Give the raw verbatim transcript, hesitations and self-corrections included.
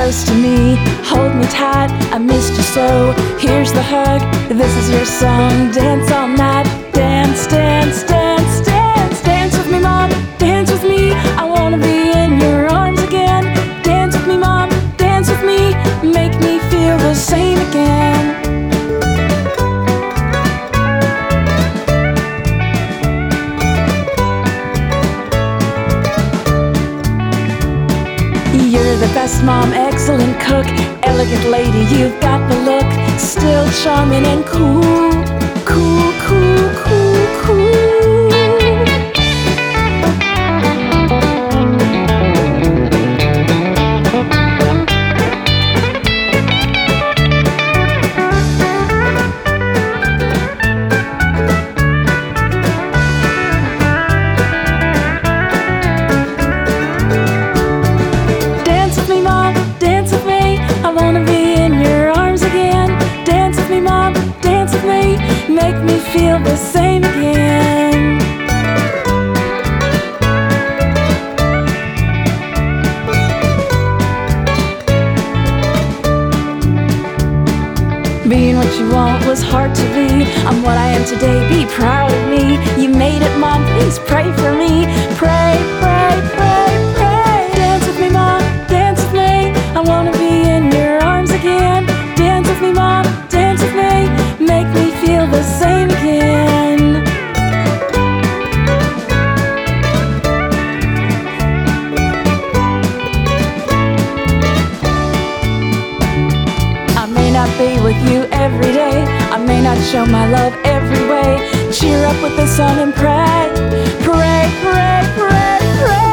close to me, hold me tight, I missed you so. Here's the hug, this is your song. Dance all night, dance, dance, dance, dance. Dance with me, mom, dance with me. I wanna be in your arms again. Dance with me, mom, dance with me. Make me feel the same again. You're the best mom, excellent cook, elegant lady, you've got the look. Still charming and cool, cool, cool, cool, cool. I wanna be in your arms again. Dance with me, mom, dance with me. Make me feel the same again. Being what you want was hard to be. I'm what I am today, be proud of me. You made it, mom, please pray for me. Pray, pray, pray, pray. Dance with me, mom, dance with me. I wanna be in your arms again. Dance with me, mom, dance with me. Make me feel the same again. I may not be with you every day, I may not show my love every way. Cheer up with the sun and pray, pray, pray, pray, pray.